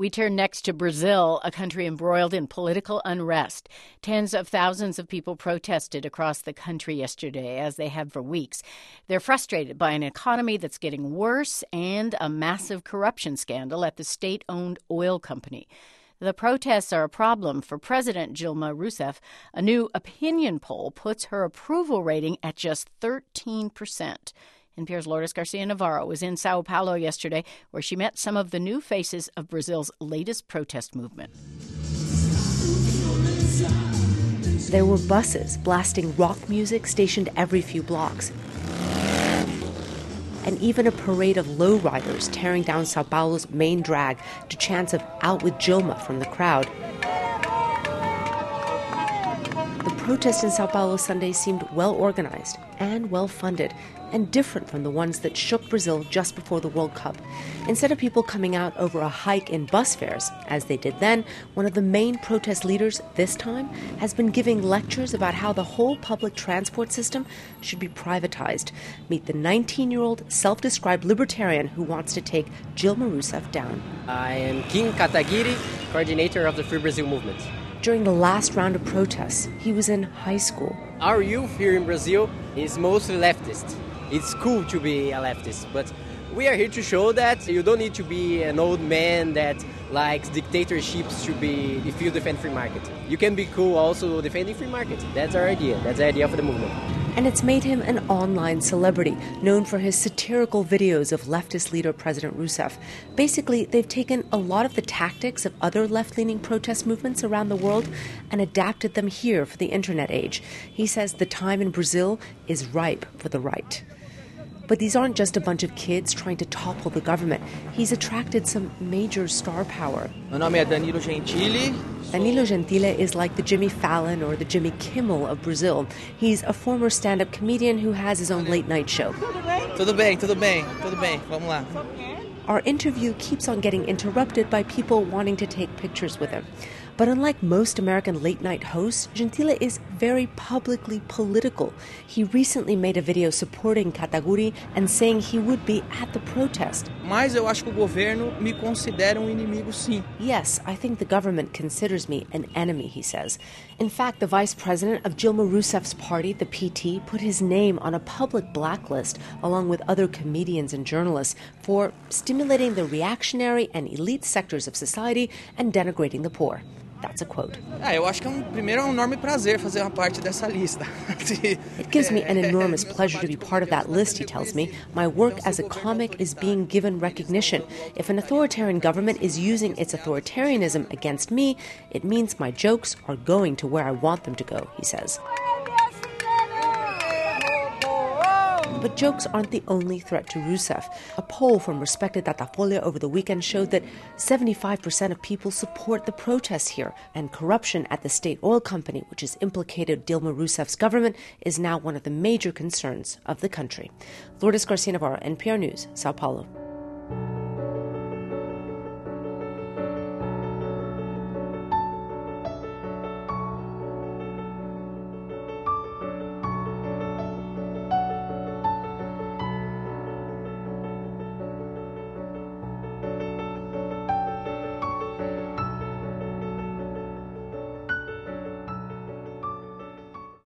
We turn next to Brazil, a country embroiled in political unrest. Tens of thousands of people protested across the country yesterday, as they have for weeks. They're frustrated by an economy that's getting worse and a massive corruption scandal at the state-owned oil company. The protests are a problem for President Dilma Rousseff. A new opinion poll puts her approval rating at just 13%. NPR's Lourdes Garcia-Navarro was in Sao Paulo yesterday, where she met some of the new faces of Brazil's latest protest movement. There were buses blasting rock music stationed every few blocks, and even a parade of lowriders tearing down Sao Paulo's main drag to chants of "Out with Dilma" from the crowd. The protest in Sao Paulo Sunday seemed well organized and well funded, and different from the ones that shook Brazil just before the World Cup. Instead of people coming out over a hike in bus fares, as they did then, one of the main protest leaders this time has been giving lectures about how the whole public transport system should be privatized. Meet the 19-year-old self-described libertarian who wants to take Dilma Rousseff down. I am Kim Kataguiri, coordinator of the Free Brazil movement. During the last round of protests, he was in high school. Our youth here in Brazil is mostly leftist. It's cool to be a leftist, but we are here to show that you don't need to be an old man that likes dictatorships if you defend free market. You can be cool also defending free market. That's our idea. That's the idea of the movement. And it's made him an online celebrity, known for his satirical videos of leftist leader President Rousseff. Basically, they've taken a lot of the tactics of other left-leaning protest movements around the world and adapted them here for the internet age. He says the time in Brazil is ripe for the right. But these aren't just a bunch of kids trying to topple the government. He's attracted some major star power. Meu nome é Danilo Gentili. Danilo Gentili is like the Jimmy Fallon or the Jimmy Kimmel of Brazil. He's a former stand-up comedian who has his own late-night show. Tudo bem, tudo bem, tudo bem. Vamos lá. Our interview keeps on getting interrupted by people wanting to take pictures with him. But unlike most American late-night hosts, Gentili is very publicly political. He recently made a video supporting Kataguiri and saying he would be at the protest. Mas eu acho que o governo me considera inimigo, sim. Yes, I think the government considers me an enemy, he says. In fact, the vice president of Dilma Rousseff's party, the PT, put his name on a public blacklist along with other comedians and journalists for stimulating the reactionary and elite sectors of society and denigrating the poor. That's a quote. Eu acho que primeiro é enorme prazer fazer uma parte dessa lista. It gives me an enormous pleasure to be part of that list, he tells me. My work as a comic is being given recognition. If an authoritarian government is using its authoritarianism against me, it means my jokes are going to where I want them to go, he says. But jokes aren't the only threat to Rousseff. A poll from respected Datafolha over the weekend showed that 75% of people support the protests here, and corruption at the state oil company, which has implicated Dilma Rousseff's government, is now one of the major concerns of the country. Lourdes Garcia-Navarro, NPR News, Sao Paulo.